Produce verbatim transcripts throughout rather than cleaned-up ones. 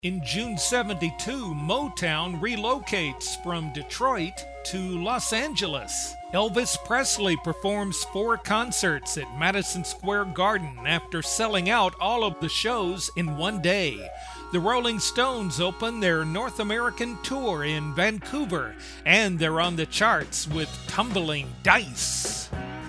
In June seventy-two, Motown relocates from Detroit to Los Angeles. Elvis Presley performs four concerts at Madison Square Garden after selling out all of the shows in one day. The Rolling Stones open their North American tour in Vancouver, and they're on the charts with Tumbling Dice.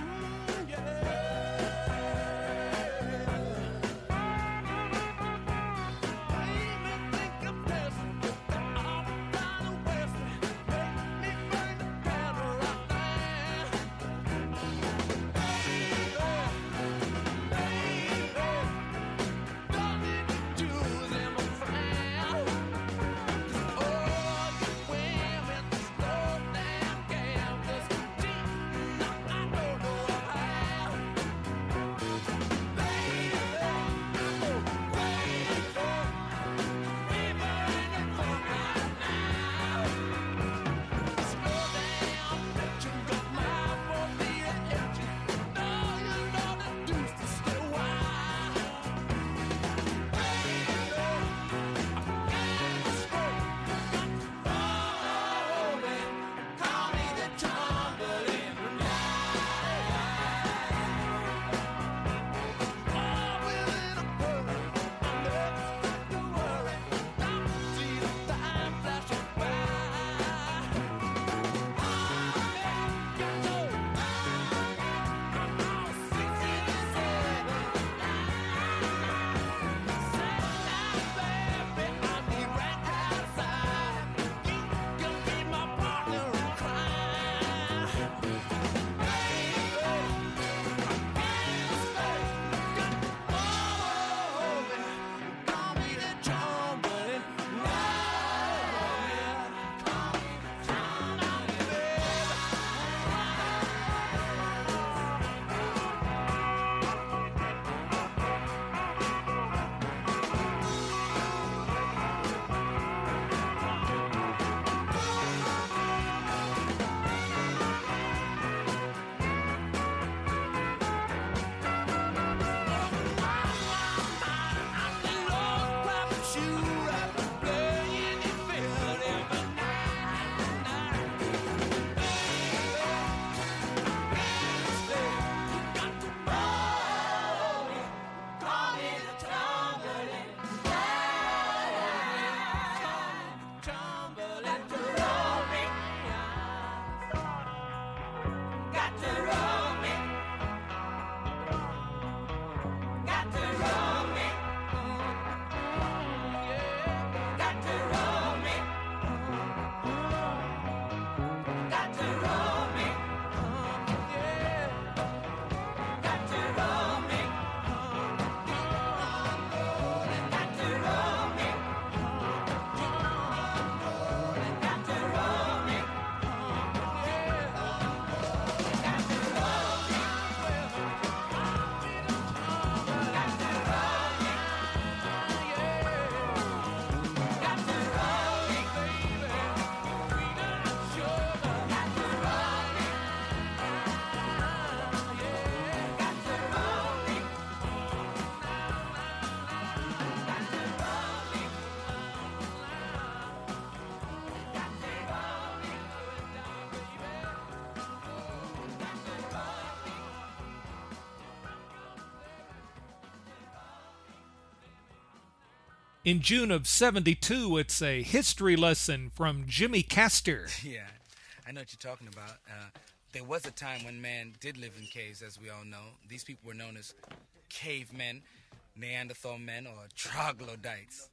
In June of seventy-two, it's a history lesson from Jimmy Castor. Yeah, I know what you're talking about. Uh, there was a time when man did live in caves, as we all know. These people were known as cavemen, Neanderthal men, or troglodytes.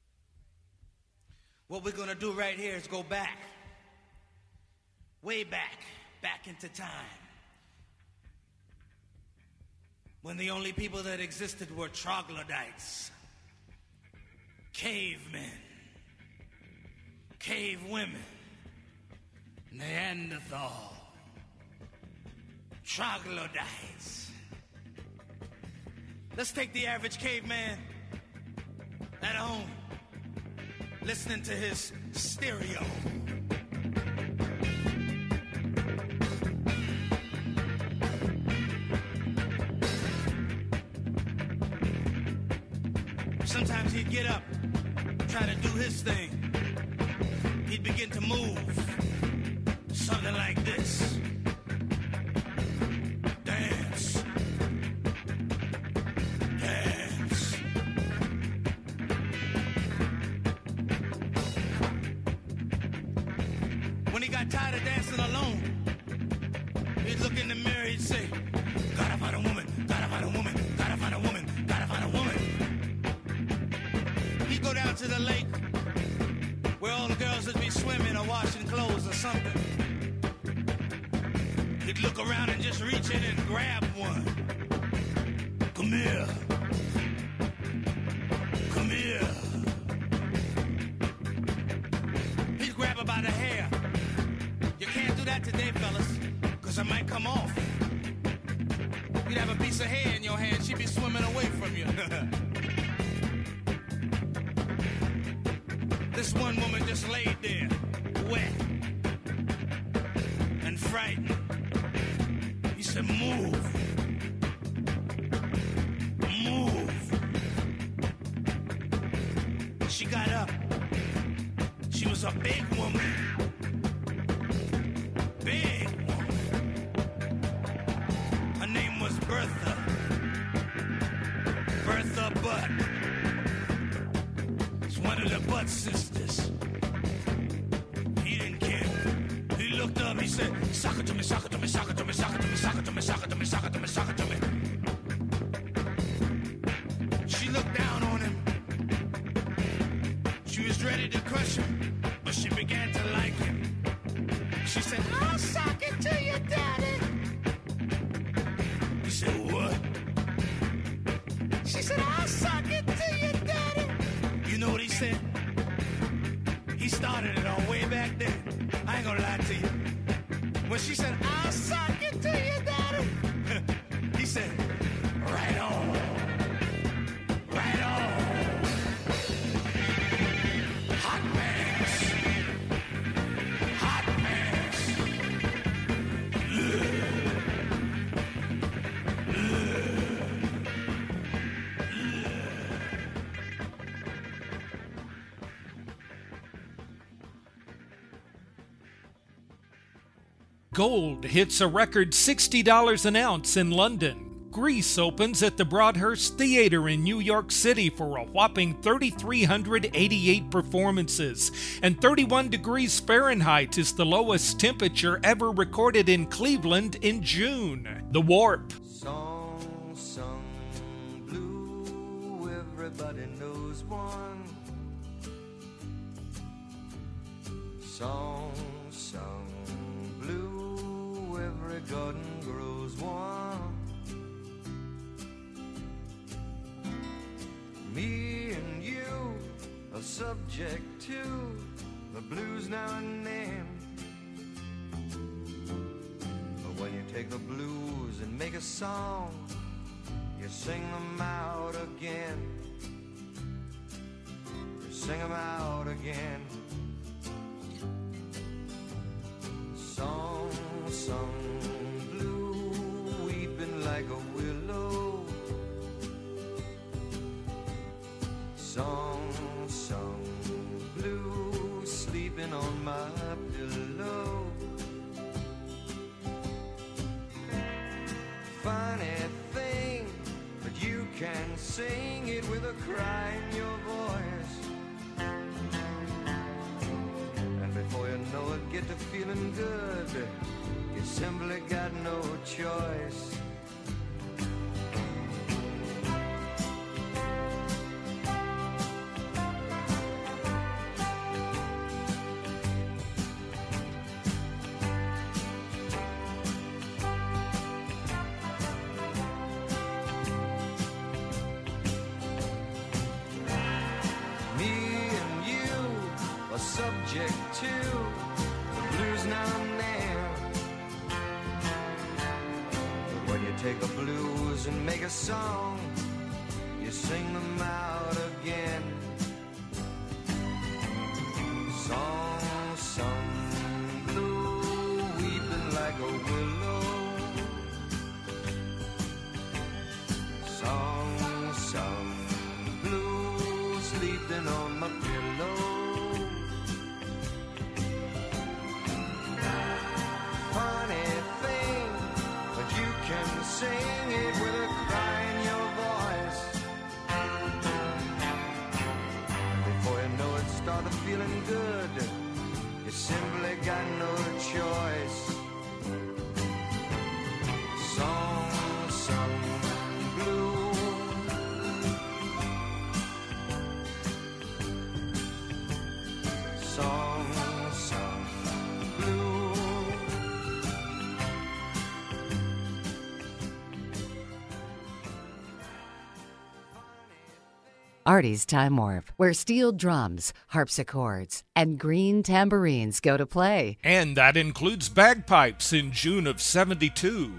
What we're going to do right here is go back. Way back. Back into time. When the only people that existed were troglodytes. Cavemen, cave women, Neanderthal, troglodytes. Let's take the average caveman at home, listening to his stereo. Sometimes he'd get up try to do his thing, he'd begin to move. Something like this. Dance. Dance. When he got tired of dancing alone, he'd look in the mirror, he'd say, gotta find a woman, gotta find a woman, gotta find a woman, gotta find a woman. He'd go down to the lake where all the girls would be swimming or washing clothes or something. He'd look around and just reach in and grab one. Come here. Come here. He'd grab her by the hair. You can't do that today, fellas, because it might come off. You'd have a piece of hair in your hand, she'd be swimming away from you. This one woman just laid there, wet and frightened. He said, move. Move. She got up. She was a big woman. Big woman. Her name was Bertha. Bertha Butt. It's one of the Butt sisters. He didn't care. He looked up, he said, sock it to me, sock it to me, sock it to me, sock it to me, sock it to me, sock it to me, sock it to me, sock it to me. She looked down on him. She was ready to crush him, but she began to like him. She said, I'll sock it to you, Daddy. He said, what? She said, I'll sock it to you, Daddy. You know what he said? He started it all way back then. I ain't gonna lie to you. When she said, I'll sock it to you, Daddy, he said, right on. Right on. Hot pants. Hot pants. Ugh. Gold hits a record sixty dollars an ounce in London. Grease opens at the Broadhurst Theater in New York City for a whopping three thousand three hundred eighty-eight performances, and thirty-one degrees Fahrenheit is the lowest temperature ever recorded in Cleveland in June. The Warp. Song sung blue, everybody knows one. Song sung blue, every garden grows one. Me and you are subject to the blues now and then. But when you take the blues and make a song, you sing them out again. You sing them out again. Song sung blue, weeping like a willow. Song sung blue, sleeping on my pillow. Funny thing, but you can sing it with a cry in your voice. And before you know it, get to feeling good. You simply got no choice. Subject to the blues now and then. But when you take the blues and make a song, you sing them out again. Song sung blue, weeping like a willow. Song sung blue, sleeping on my pillow. start to feeling good. You simply got no choice. Song sung blue, song sung blue. Artie's Time Warp, where steel drums, harpsichords, and green tambourines go to play. And that includes bagpipes in June of seventy-two.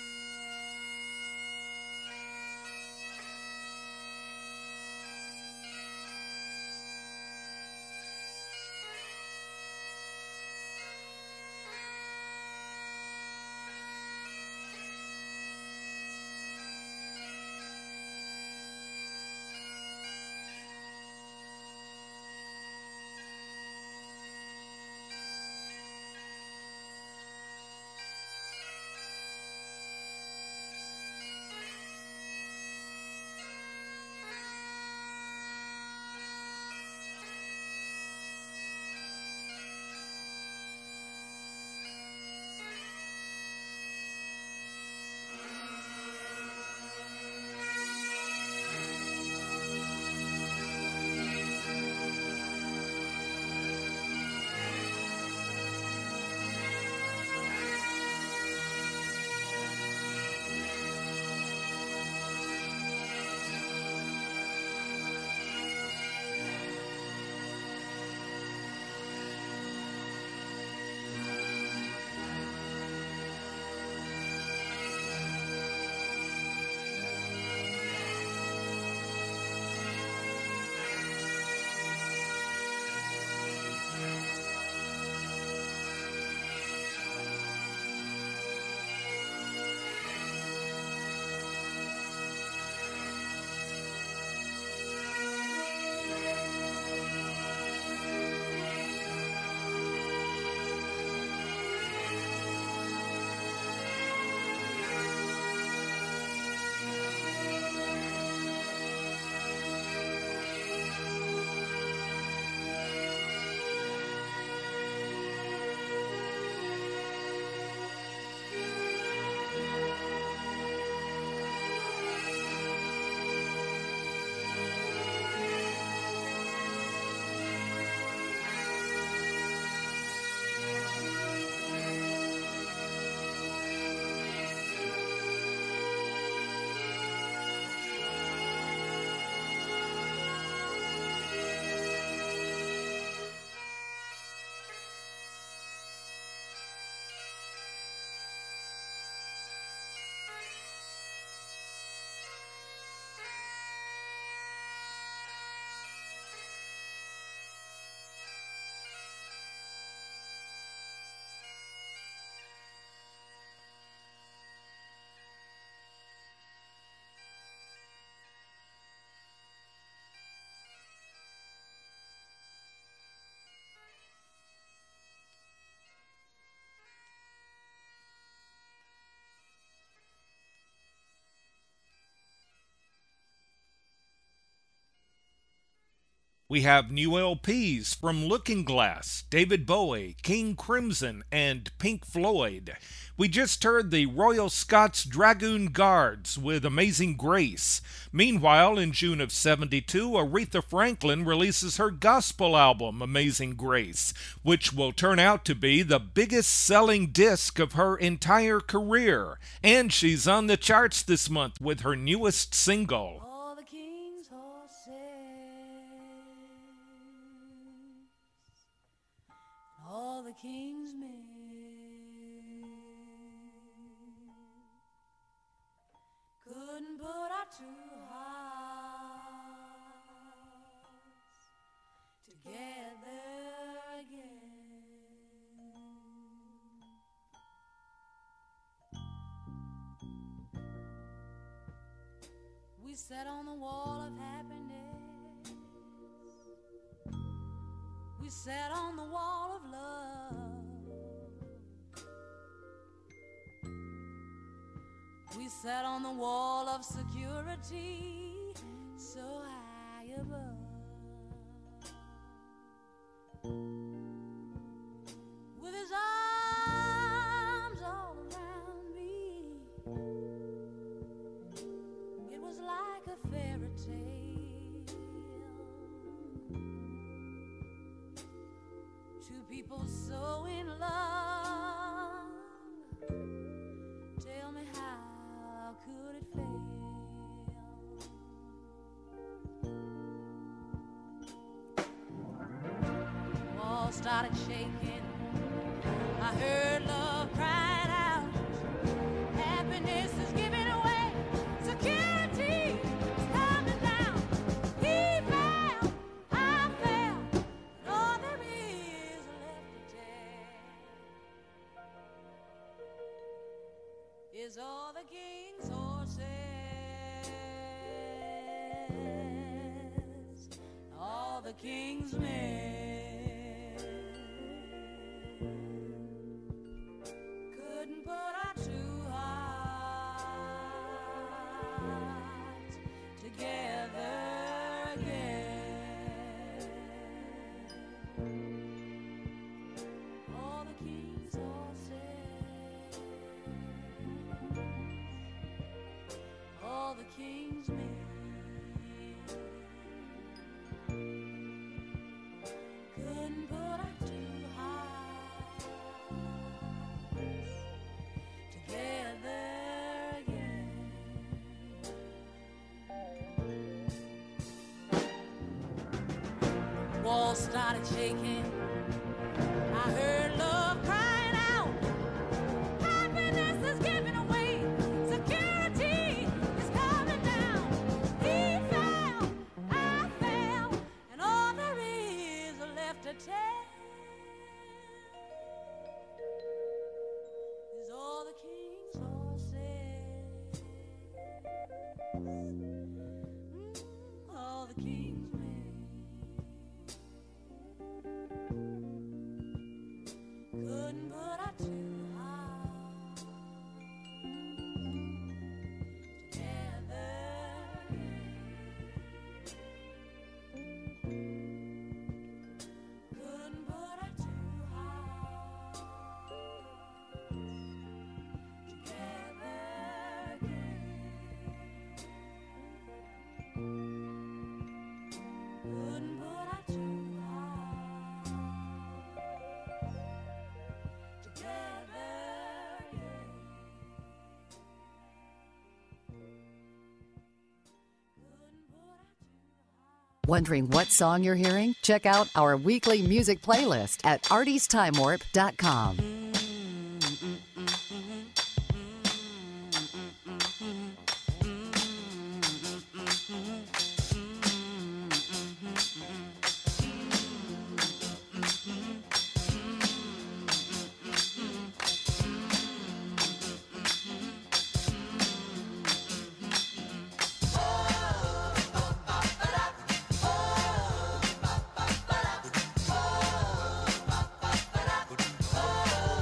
We have new L Ps from Looking Glass, David Bowie, King Crimson, and Pink Floyd. We just heard the Royal Scots Dragoon Guards with Amazing Grace. Meanwhile, in June of seventy-two, Aretha Franklin releases her gospel album, Amazing Grace, which will turn out to be the biggest selling disc of her entire career. And she's on the charts this month with her newest single. All the king's horses, all the king's men couldn't put our two hearts together again. We sat on the wall of happiness, we sat on the wall of love, we sat on the wall of security, so high above. people so in love. Tell me, how could it fail? Walls started shaking. I heard love crying out. Happiness is giving away. Security is coming down. He fell, I fell, and all there is left to tell is all the king's horses, all the king's men. Couldn't put our two hearts together again. All the king's horses, all the king's men. Couldn't put our two hearts together again. Walls started shaking. I heard love crying out. Happiness is giving away. Security is coming down. He fell, I fell, and all there is left to tell is all the king's horses, mm, all the king's men. Couldn't put our two hearts together again. Couldn't put our two hearts together again. Couldn't put our two hearts together again. Couldn't put our two hearts. Wondering what song you're hearing? Check out our weekly music playlist at arties time warp dot com. Oh,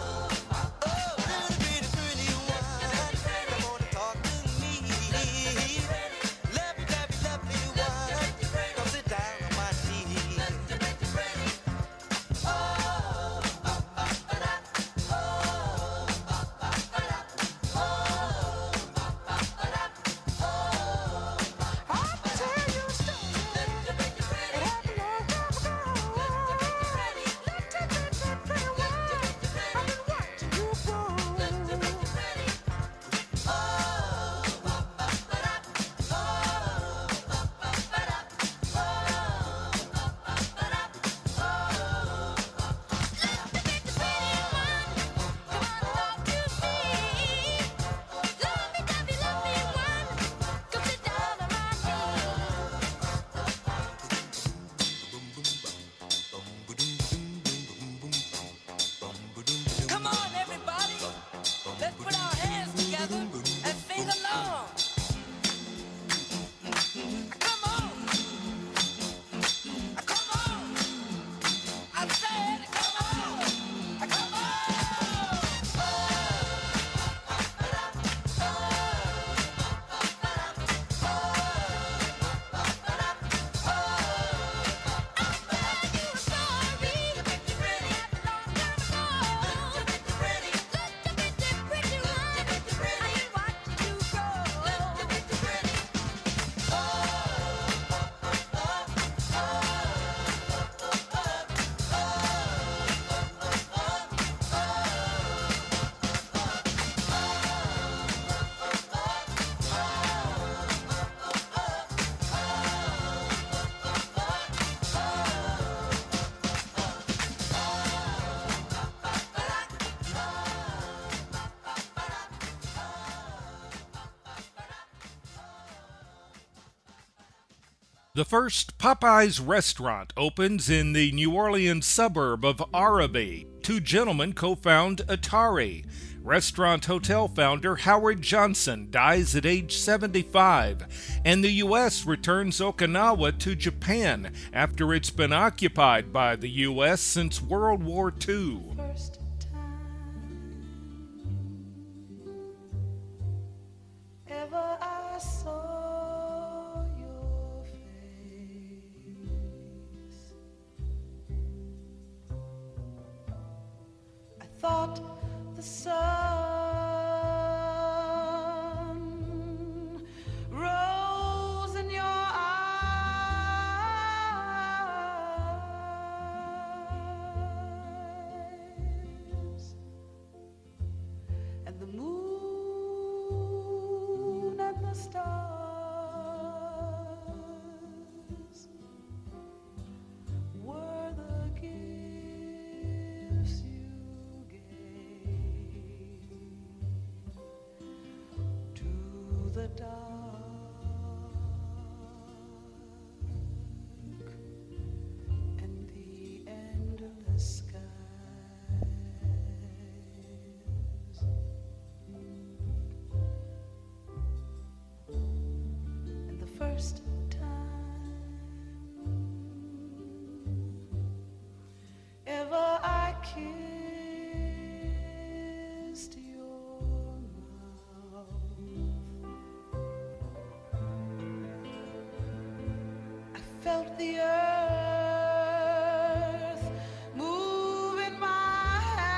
The first Popeyes restaurant opens in the New Orleans suburb of Arabi. Two gentlemen co-found Atari. Restaurant hotel founder Howard Johnson dies at age seventy-five. And the U S returns Okinawa to Japan after it's been occupied by the U S since World War Two. First time ever I saw your face, I thought the sun rose in your eyes, and the moon and the stars were the gifts you to the dark and the endless skies. And the first time ever I kissed your mouth, I felt the earth move in my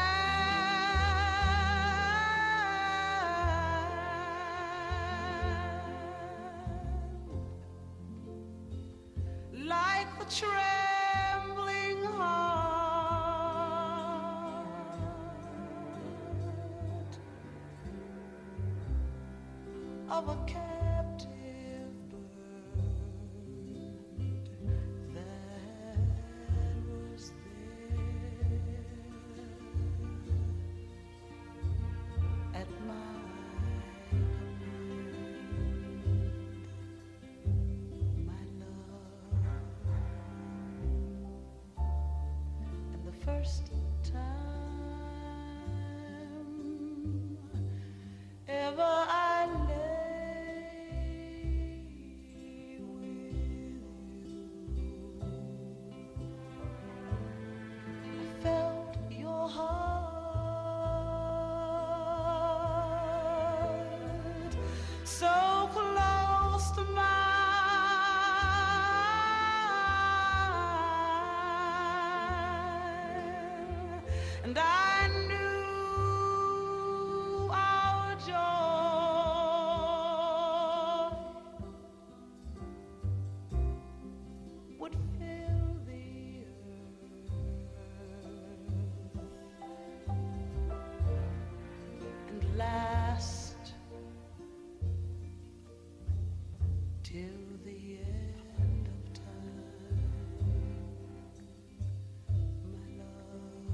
hand, like the trembling heart of a captive bird that was there at my command, my love. And the first time ever I lay with you, I felt your heart so close to mine, and I knew our joy would fill the earth and last till the end of time, my love.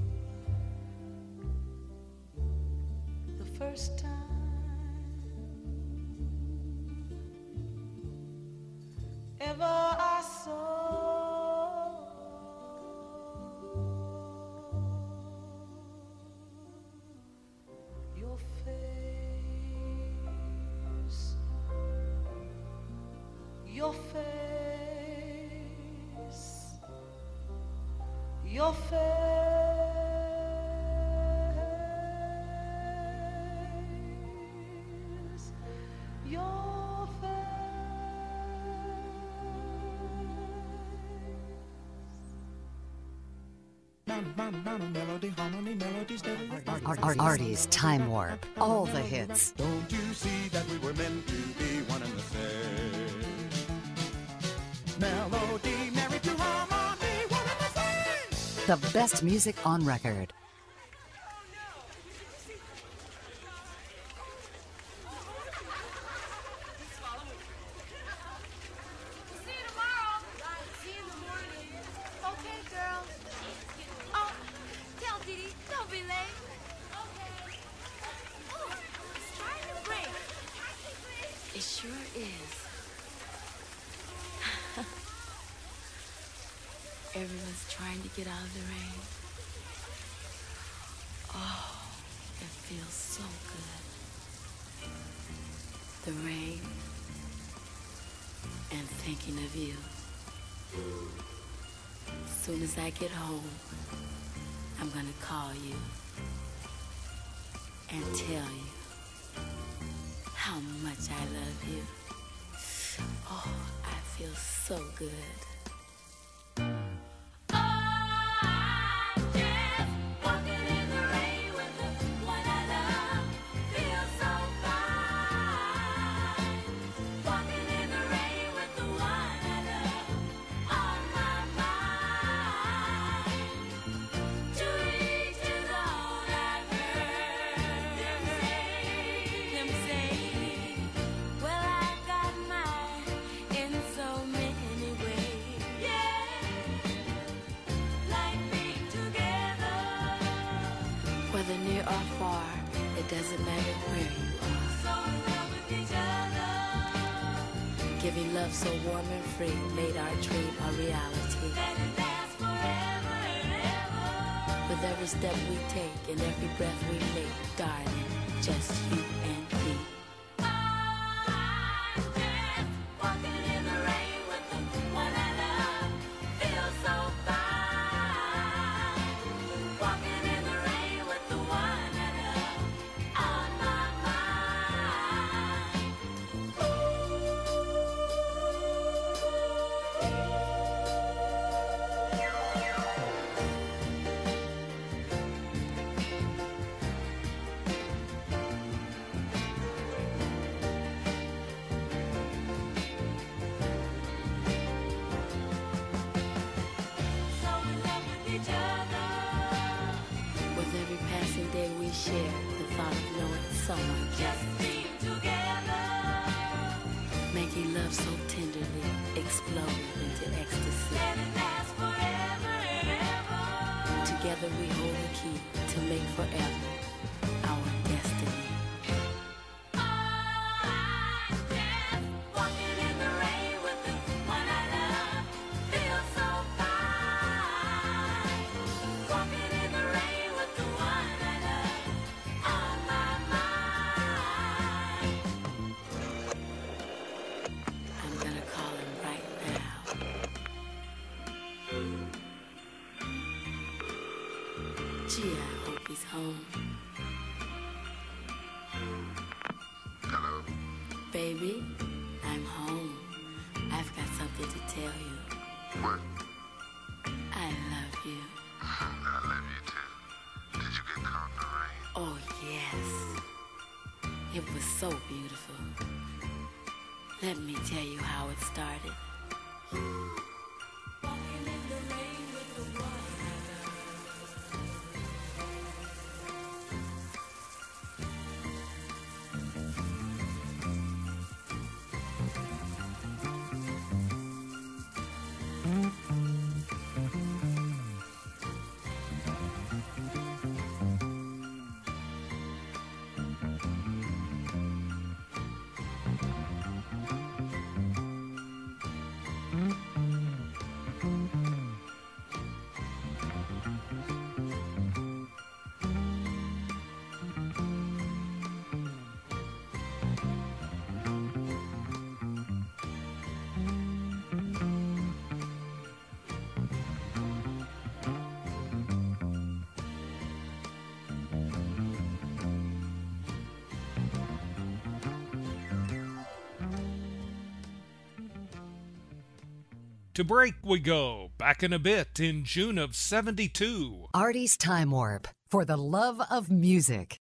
The first time ever I saw your face, your face, your face, your Ar- Ar- Artie's Time Warp. All the hits. Don't you see that we were meant to be one and the same? Melody married to harmony, one and the same. The best music on record. See you tomorrow. See you in the morning. Okay, girls. Oh, tell Didi, don't be late. Okay. Oh, it's trying to break. It sure is. Everyone's trying to get out of the rain. Oh, it feels so good. The rain and thinking of you. As soon as I get home, I'm gonna call you and tell you how much I love you. Oh, I feel so good. Whether near or far, it doesn't matter where you are. So in love with each other. Giving love so warm and free made our dream a reality. Let it last forever and ever. With every step we take and every breath we make, darling, just you and me. I'm just walking in the rain with the one I love. Feel so fine. Walking in the rain with the one I love on my mind. So in love with each other. With every passing day we share, the thought of knowing someone just being together. Making love so tenderly, explode into ecstasy. Let it last forever and ever. Together we hold the key to make forever our destiny. I'm just walking in the rain with the one I love. Feel so fine. Walking in the rain with the one I love on my mind. I'm gonna call him right now. Gee, I hope he's home. Hello. Baby, I'm home. I've got something to tell you. What? I love you. I love you too. Did you get caught in the rain? Oh, yes. It was so beautiful. Let me tell you how it started. Walking in the rain with the one I love. To break we go, back in a bit in June of seventy-two. Artie's Time Warp, for the love of music.